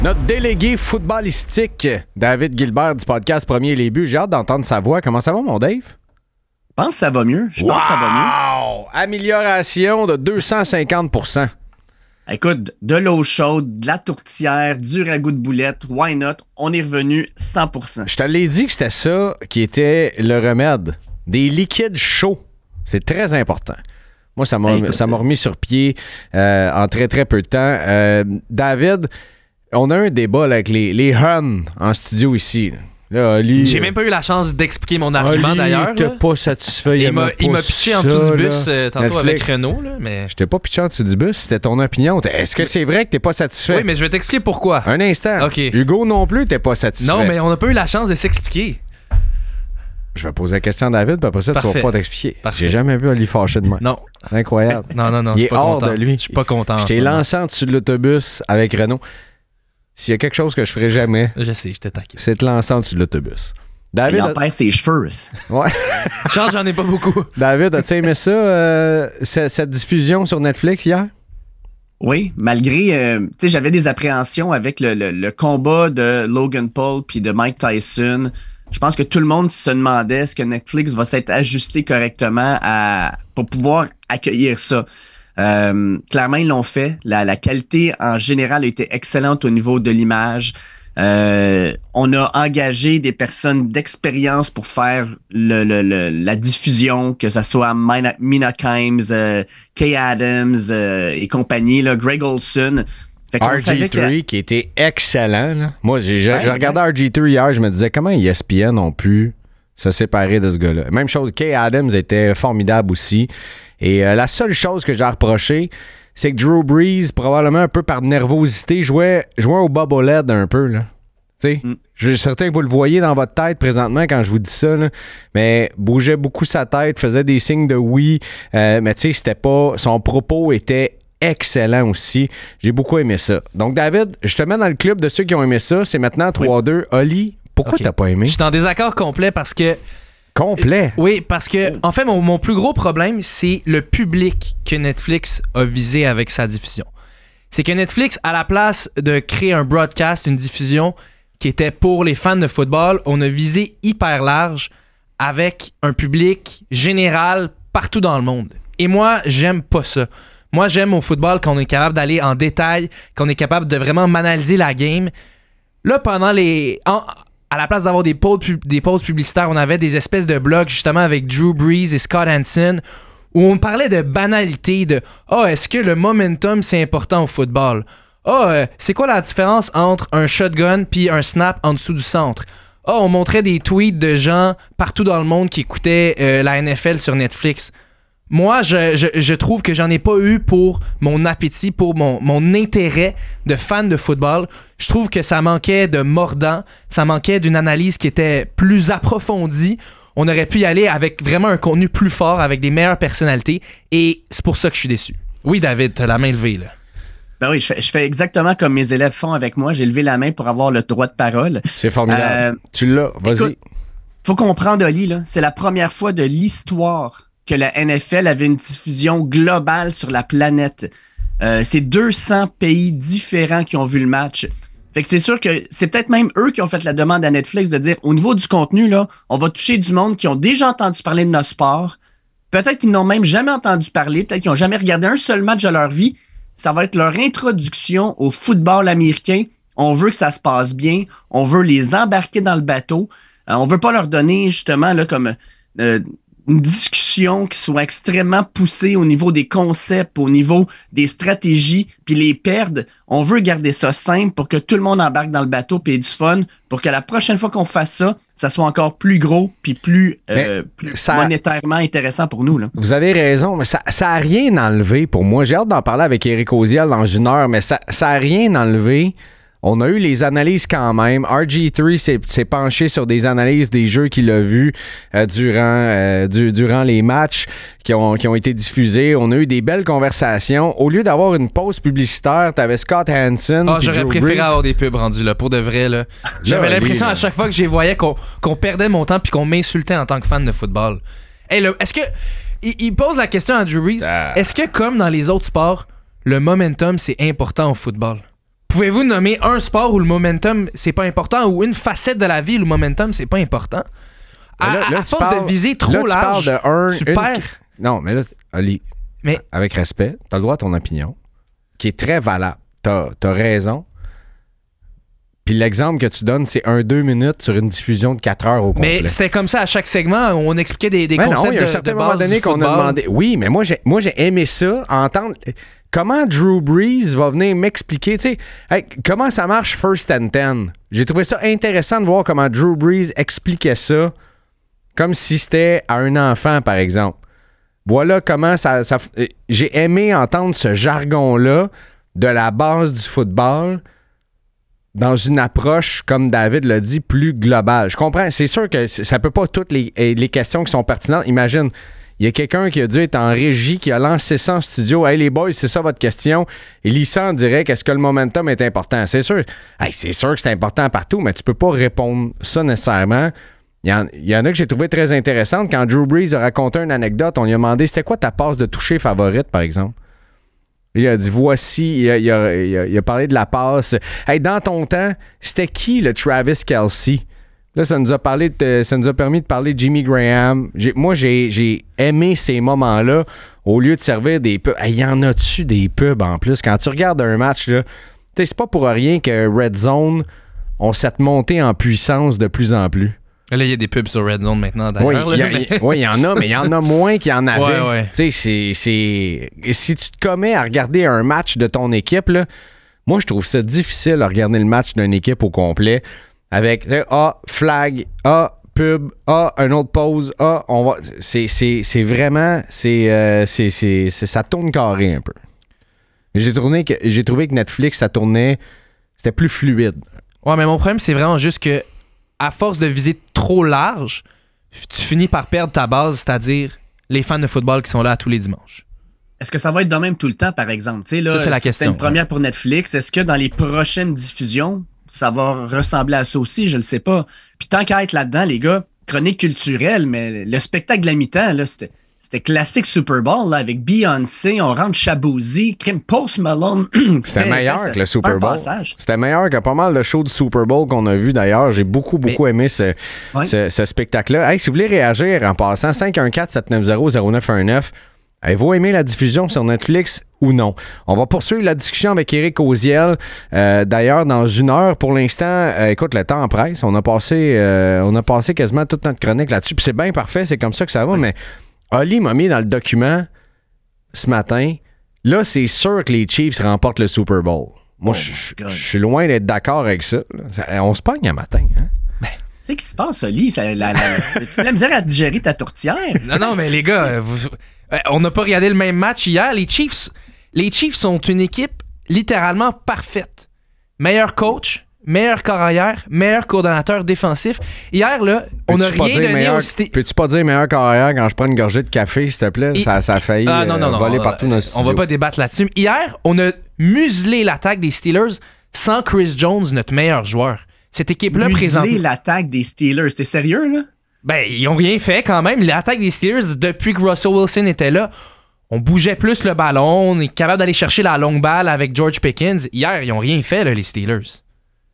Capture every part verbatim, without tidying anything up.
Notre délégué footballistique, David Gilbert du podcast Premier Les Buts. J'ai hâte d'entendre sa voix. Comment ça va, mon Dave? Je pense que ça va mieux. Je pense wow! que ça va mieux. Amélioration de deux cent cinquante pour cent. Écoute, de l'eau chaude, de la tourtière, du ragoût de boulette, why not? On est revenu cent pour cent. Je te l'ai dit que c'était ça qui était le remède. Des liquides chauds. C'est très important. Moi, ça m'a, Écoute, ça m'a remis sur pied euh, en très, très peu de temps. Euh, David, on a un débat là, avec les, les Huns en studio ici. Là, Ali, J'ai même pas eu la chance d'expliquer mon argument Ali d'ailleurs. t'es là. pas satisfait. Il, il m'a, il m'a pitché en dessous du bus euh, tantôt Netflix. avec Renault. Là, mais... Je t'ai pas pitché en dessous du bus, c'était ton opinion. Est-ce que c'est vrai que t'es pas satisfait? Oui, mais je vais t'expliquer pourquoi. Un instant. Ok. Hugo non plus, t'es pas satisfait. Non, mais on n'a pas eu la chance de s'expliquer. Je vais poser la question à David, puis après ça, tu vas Parfait. pouvoir t'expliquer. Parfait. J'ai jamais vu Ali fâché de moi. Non. C'est incroyable. Non, non, non. Il je suis est pas hors content. de lui. Je suis pas content. Je en t'ai ce moment. lancé en dessous de l'autobus avec Renault. S'il y a quelque chose que je ferai jamais, Je sais, je te taquine. c'est te lancer en dessous de l'autobus. David, Il en a... perd ses cheveux. ouais. Charles, j'en ai pas beaucoup. David, as-tu aimé ça, euh, c- cette diffusion sur Netflix hier? Oui, malgré, euh, tu sais, j'avais des appréhensions avec le, le, le combat de Logan Paul puis de Mike Tyson. Je pense que tout le monde se demandait est-ce que Netflix va s'être ajusté correctement à, pour pouvoir accueillir ça. Euh, clairement, ils l'ont fait. La, la qualité en général a été excellente au niveau de l'image. Euh, on a engagé des personnes d'expérience pour faire le, le, le, la diffusion, que ce soit Mina, Mina Kimes, euh, Kay Adams euh, et compagnie, là, Greg Olson. Fait qu'on R savait G trois que- qui était excellent. Là. Moi, j'ai, j'ai Ouais, regardé R G trois hier, je me disais comment E S P N ont pu se séparer de ce gars-là. Même chose, Kay Adams était formidable aussi. Et euh, la seule chose que j'ai reproché, c'est que Drew Brees, probablement un peu par nervosité, jouait, jouait au bobblehead un peu. Là. Tu sais, Mm. je suis certain que vous le voyez dans votre tête présentement quand je vous dis ça, là, mais bougeait beaucoup sa tête, faisait des signes de oui, euh, mais tu sais, c'était pas. Son propos était excellent aussi. J'ai beaucoup aimé ça. Donc, David, je te mets dans le club de ceux qui ont aimé ça. C'est maintenant trois deux. Oli, pourquoi Ok. t'as pas aimé? Je suis en désaccord complet parce que. Complet. Oui, parce que, en fait, mon, mon plus gros problème, c'est le public que Netflix a visé avec sa diffusion. C'est que Netflix, à la place de créer un broadcast, une diffusion qui était pour les fans de football, on a visé hyper large avec un public général partout dans le monde. Et moi, j'aime pas ça. Moi, j'aime au football qu'on est capable d'aller en détail, qu'on est capable de vraiment m'analyser la game. Là, pendant les... en- à la place d'avoir des pauses, pub- des pauses publicitaires, on avait des espèces de blogs justement avec Drew Brees et Scott Hanson où on parlait de banalité, de « Ah, oh, est-ce que le momentum, c'est important au football? Ah, oh, euh, c'est quoi la différence entre un shotgun puis un snap en dessous du centre? Ah, oh, on montrait des tweets de gens partout dans le monde qui écoutaient euh, la N F L sur Netflix. Moi, je, je, je trouve que j'en ai pas eu pour mon appétit, pour mon, mon intérêt de fan de football. Je trouve que ça manquait de mordant, ça manquait d'une analyse qui était plus approfondie. On aurait pu y aller avec vraiment un contenu plus fort, avec des meilleures personnalités, et c'est pour ça que je suis déçu. Oui, David, t'as la main levée, là. Ben oui, je fais, je fais exactement comme mes élèves font avec moi. J'ai levé la main pour avoir le droit de parole. C'est formidable. Euh, tu l'as. Vas-y. écoute, faut comprendre, Oli, là, c'est la première fois de l'histoire que la N F L avait une diffusion globale sur la planète. Euh, c'est deux cents pays différents qui ont vu le match. Fait que c'est sûr que c'est peut-être même eux qui ont fait la demande à Netflix de dire, au niveau du contenu, là, on va toucher du monde qui ont déjà entendu parler de nos sports. Peut-être qu'ils n'ont même jamais entendu parler. Peut-être qu'ils n'ont jamais regardé un seul match de leur vie. Ça va être leur introduction au football américain. On veut que ça se passe bien. On veut les embarquer dans le bateau. Euh, on veut pas leur donner, justement, là, comme euh, une discussion qui soit extrêmement poussée au niveau des concepts, au niveau des stratégies, puis les perdre. On veut garder ça simple pour que tout le monde embarque dans le bateau puis ait du fun, pour que la prochaine fois qu'on fasse ça, ça soit encore plus gros puis plus, euh, plus ça- monétairement intéressant pour nous, là. Vous avez raison, mais ça n'a rien enlevé pour moi. J'ai hâte d'en parler avec Éric Oziel dans une heure, mais ça n'a rien enlevé. On a eu les analyses quand même. R G trois s'est, s'est penché sur des analyses des jeux qu'il a vus euh, durant, euh, du, durant les matchs qui ont, qui ont été diffusés. On a eu des belles conversations. Au lieu d'avoir une pause publicitaire, t'avais Scott Hanson. Ah, puis j'aurais Drew préféré Brees. avoir des pubs rendus là, pour de vrai là. J'avais Là, l'impression lui, à chaque fois que je les voyais qu'on, qu'on perdait mon temps puis qu'on m'insultait en tant que fan de football. Hey, là, est-ce que il, il pose la question à Drew Brees, Ah. est-ce que comme dans les autres sports, le momentum c'est important au football? Pouvez-vous nommer un sport où le momentum, c'est pas important, ou une facette de la vie où le momentum, c'est pas important? À, là, là, à force parles, de viser trop là, tu large, parles de un, tu une... perds. Non, mais là, Ali, mais... avec respect, t'as le droit à ton opinion, qui est très valable. T'as, t'as raison. Puis l'exemple que tu donnes, c'est un deux minutes sur une diffusion de quatre heures au complet. Mais c'était comme ça à chaque segment. On expliquait des, des ben concepts non, il y a un de, certain de moment base donné du qu'on football. a demandé. Oui, mais moi, j'ai, moi, j'ai aimé ça, entendre comment Drew Brees va venir m'expliquer, tu sais, hey, comment ça marche First and Ten. J'ai trouvé ça intéressant de voir comment Drew Brees expliquait ça, comme si c'était à un enfant, par exemple. Voilà comment ça, ça... J'ai aimé entendre ce jargon-là de la base du football dans une approche, comme David l'a dit, plus globale. Je comprends, c'est sûr que ça peut pas toutes les, les questions qui sont pertinentes. Imagine, il y a quelqu'un qui a dû être en régie, qui a lancé ça en studio. « Hey les boys, c'est ça votre question. » Et Lissan dirait qu'est-ce que le momentum est important. C'est sûr, hey, c'est sûr que c'est important partout, mais tu peux pas répondre ça nécessairement. Il y, en, il y en a que j'ai trouvé très intéressantes. Quand Drew Brees a raconté une anecdote, on lui a demandé c'était quoi ta passe de toucher favorite, par exemple. Il a dit voici, il a, il a, il a, il a parlé de la passe. Hey, dans ton temps, c'était qui le Travis Kelce? Là, ça nous a parlé de, ça nous a permis de parler de Jimmy Graham. J'ai, moi, j'ai, j'ai aimé ces moments-là au lieu de servir des pubs. Hey, y en a-tu des pubs en plus? Quand tu regardes un match, là, c'est pas pour rien que Red Zone ont cette montée en puissance de plus en plus. Là, il y a des pubs sur Red Zone maintenant, d'ailleurs. Oui, il mais... y, y en a, mais il y en a moins qu'il y en avait. Ouais, ouais. Tu sais, c'est, c'est... Si tu te commets à regarder un match de ton équipe, là, moi, je trouve ça difficile de regarder le match d'une équipe au complet avec ah, flag, ah, pub, ah, un autre pause, ah, on va... C'est, c'est, c'est vraiment... C'est, euh, c'est, c'est, c'est, ça tourne carré un peu. J'ai, tourné que, j'ai trouvé que Netflix, ça tournait... C'était plus fluide. Ouais, mais mon problème, c'est vraiment juste que à force de viser trop large, tu finis par perdre ta base, c'est-à-dire les fans de football qui sont là tous les dimanches. Est-ce que ça va être de même tout le temps, par exemple? T'sais, là, ça, c'est la question. C'était une première pour Netflix. Est-ce que dans les prochaines diffusions, ça va ressembler à ça aussi? Je le sais pas. Puis tant qu'à être là-dedans, les gars, chronique culturelle, mais le spectacle de la mi-temps, là, c'était... C'était classique Super Bowl là, avec Beyoncé, on rentre Shabozy, Crime Post Malone. C'était, C'était meilleur fait, que le Super Bowl. C'était meilleur que pas mal de shows du Super Bowl qu'on a vu d'ailleurs. J'ai beaucoup, beaucoup Mais... aimé ce, ouais. ce, ce spectacle-là. Hey, si vous voulez réagir en passant, cinq un quatre sept neuf zéro zéro neuf un neuf. Avez-vous aimé la diffusion sur Netflix ou non? On va poursuivre la discussion avec Éric Auziel. Euh, d'ailleurs, dans une heure, pour l'instant, euh, écoute, le temps presse. On a passé, euh, on a passé quasiment toute notre chronique là-dessus. Puis c'est bien parfait, c'est comme ça que ça va, ouais. Mais Ali m'a mis dans le document ce matin. Là, c'est sûr que les Chiefs remportent le Super Bowl. Moi, oh je suis loin d'être d'accord avec ça. ça on se pogne un matin. Hein? Ben, tu sais qu'est-ce qui se passe, Ali? Ça, la, la, tu as la misère à digérer ta tourtière? Non, non, mais les gars, vous, on n'a pas regardé le même match hier. Les Chiefs, les Chiefs sont une équipe littéralement parfaite. Meilleur coach, meilleur corps arrière, meilleur coordonnateur défensif. Hier, là, on n'a rien donné meilleur, au Sti- Peux-tu pas dire meilleur corps arrière quand je prends une gorgée de café, s'il te plaît? Et... Ça, ça a failli ah, non, non, euh, non, voler non, partout dans le studio. On va pas débattre là-dessus. Hier, on a muselé l'attaque des Steelers sans Chris Jones, notre meilleur joueur. Cette équipe-là présente. Muselé l'attaque des Steelers. T'es sérieux, là? Ben, ils ont rien fait quand même. L'attaque des Steelers, depuis que Russell Wilson était là, on bougeait plus le ballon. On est capable d'aller chercher la longue balle avec George Pickens. Hier, ils ont rien fait, là, les Steelers.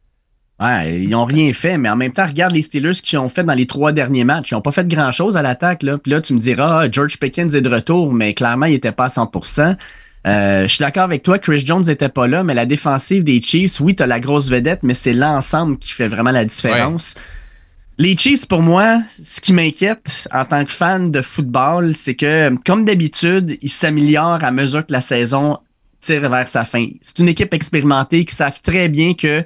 Ouais, ils n'ont rien fait, mais en même temps, regarde les Steelers qu'ils ont fait dans les trois derniers matchs. Ils n'ont pas fait grand-chose à l'attaque. Là. Puis là, tu me diras, ah, George Pickens est de retour, mais clairement, il n'était pas à cent pour cent. Euh, je suis d'accord avec toi, Chris Jones n'était pas là, mais la défensive des Chiefs, oui, tu as la grosse vedette, mais c'est l'ensemble qui fait vraiment la différence. Ouais. Les Chiefs, pour moi, ce qui m'inquiète en tant que fan de football, c'est que, comme d'habitude, ils s'améliorent à mesure que la saison tire vers sa fin. C'est une équipe expérimentée qui savent très bien que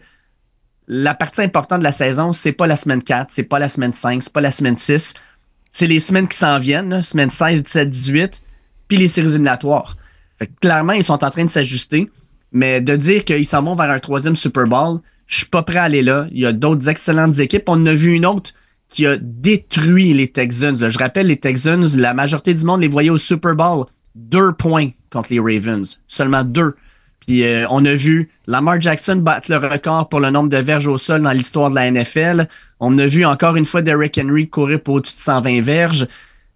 la partie importante de la saison, c'est pas la semaine quatre, c'est pas la semaine cinq, c'est pas la semaine six. C'est les semaines qui s'en viennent, là, semaine seize, dix-sept, dix-huit, puis les séries éliminatoires. Fait que clairement, ils sont en train de s'ajuster, mais de dire qu'ils s'en vont vers un troisième Super Bowl, je suis pas prêt à aller là. Il y a d'autres excellentes équipes. On en a vu une autre qui a détruit les Texans. Là, je rappelle, les Texans, la majorité du monde les voyait au Super Bowl. Deux points contre les Ravens. Seulement deux. Puis euh, on a vu Lamar Jackson battre le record pour le nombre de verges au sol dans l'histoire de la N F L. On a vu encore une fois Derrick Henry courir pour au-dessus de cent vingt verges.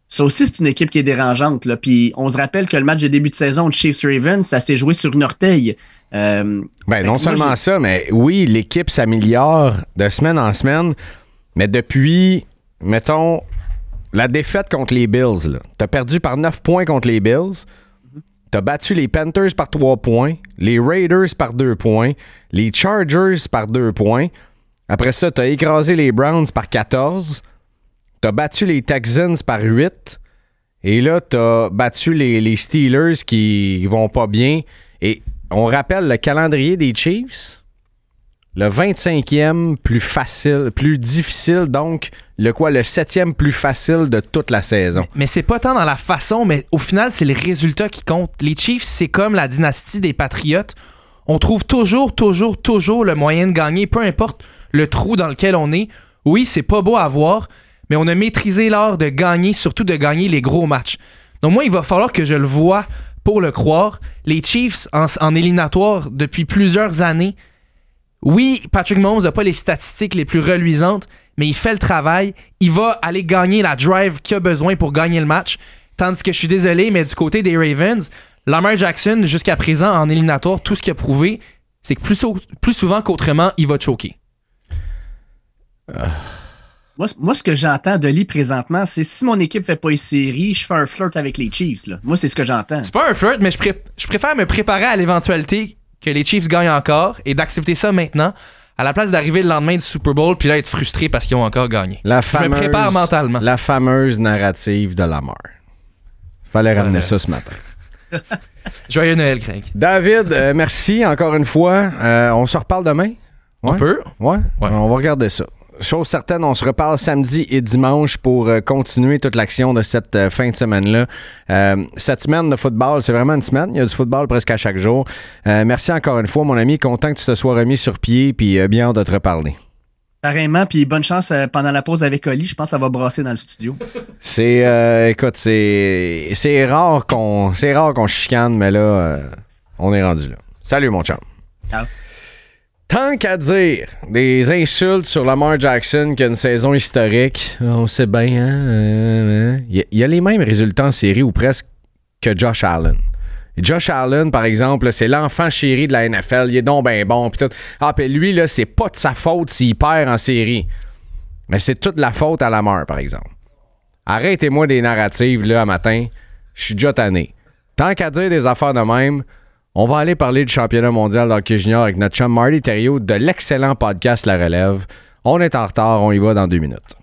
Ça aussi, c'est une équipe qui est dérangeante. Là. Puis on se rappelle que le match de début de saison de Chiefs-Ravens, ça s'est joué sur une orteil. Euh, ben, non seulement moi, ça, mais oui, l'équipe s'améliore de semaine en semaine, mais depuis, mettons, la défaite contre les Bills, tu as perdu par neuf points contre les Bills, tu as battu les Panthers par trois points, les Raiders par deux points, les Chargers par deux points. Après ça, tu as écrasé les Browns par quatorze. T'as battu les Texans par huit. Et là, t'as battu les, les Steelers qui vont pas bien. Et on rappelle le calendrier des Chiefs. Le vingt-cinquième plus facile, plus difficile, donc le quoi, le septième plus facile de toute la saison. Mais, mais c'est pas tant dans la façon, mais au final, c'est le résultat qui compte. Les Chiefs, c'est comme la dynastie des Patriotes. On trouve toujours, toujours, toujours le moyen de gagner, peu importe le trou dans lequel on est. Oui, c'est pas beau à voir, mais on a maîtrisé l'art de gagner, surtout de gagner les gros matchs. Donc moi, il va falloir que je le voie pour le croire. Les Chiefs, en, en éliminatoire, depuis plusieurs années, oui, Patrick Mahomes n'a pas les statistiques les plus reluisantes, mais il fait le travail. Il va aller gagner la drive qu'il a besoin pour gagner le match. Tandis que je suis désolé, mais du côté des Ravens, Lamar Jackson, jusqu'à présent, en éliminatoire, tout ce qu'il a prouvé, c'est que plus, plus souvent qu'autrement, il va choquer. Euh... Moi, moi, ce que j'entends de Lee présentement, c'est si mon équipe fait pas les séries, je fais un flirt avec les Chiefs. Là. Moi, c'est ce que j'entends. C'est pas un flirt, mais je, pré- je préfère me préparer à l'éventualité que les Chiefs gagnent encore et d'accepter ça maintenant, à la place d'arriver le lendemain du Super Bowl puis là être frustré parce qu'ils ont encore gagné. La je fameuse, me prépare mentalement. La fameuse narrative de Lamar. Fallait ramener voilà. ça ce matin. Joyeux Noël, Craig. David, euh, merci encore une fois. Euh, on se reparle demain? Ouais? On peut? Ouais? ouais. On va regarder ça. Chose certaine, on se reparle samedi et dimanche pour euh, continuer toute l'action de cette euh, fin de semaine-là. Euh, cette semaine de football, c'est vraiment une semaine. Il y a du football presque à chaque jour. Euh, merci encore une fois, mon ami. Content que tu te sois remis sur pied puis euh, bien hâte de te reparler. Pareillement, puis bonne chance euh, pendant la pause avec Oli. Je pense que ça va brasser dans le studio. C'est, euh, écoute, c'est, c'est rare qu'on, c'est rare qu'on chicane, mais là, euh, on est rendu là. Salut, mon chum. Ciao. Tant qu'à dire des insultes sur Lamar Jackson qui a une saison historique, on sait bien, hein? Euh, il, y a, il y a les mêmes résultats en série ou presque que Josh Allen. Et Josh Allen, par exemple, là, c'est l'enfant chéri de la N F L, il est donc ben bon. Pis tout. Ah, puis lui, là, c'est pas de sa faute s'il perd en série. Mais c'est toute la faute à Lamar, par exemple. Arrêtez-moi des narratives, là, à matin. Je suis déjà tanné. Tant qu'à dire des affaires de même, on va aller parler du championnat mondial d'hockey junior avec notre chum Marty Thériault de l'excellent podcast La Relève. On est en retard, on y va dans deux minutes.